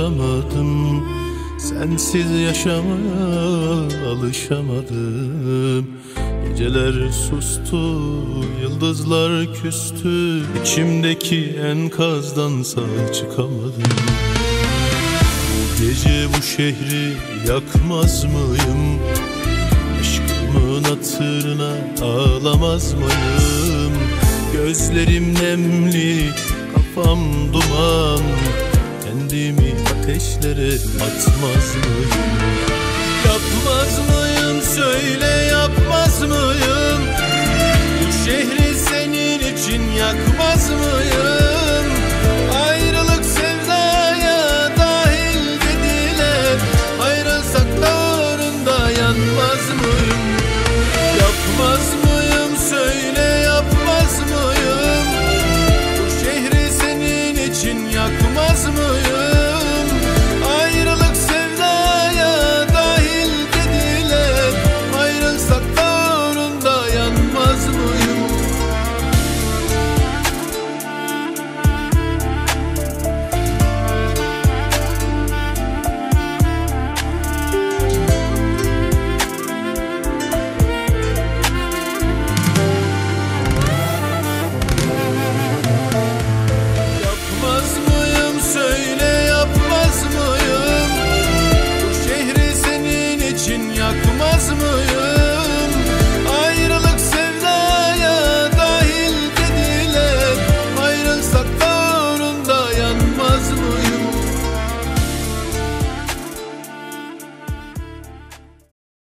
alışamadım. Sensiz yaşamaya alışamadım. Geceler sustu, yıldızlar küstü. İçimdeki enkazdan sağ çıkamadım. Bu gece bu şehri yakmaz mıyım? Aşkımın hatırına ağlamaz mıyım? Gözlerim nemli, kafam duman. Kendimi ateşlere atmaz mıyım? Yapmaz mıyım, söyle yapmaz mıyım? Bu şehri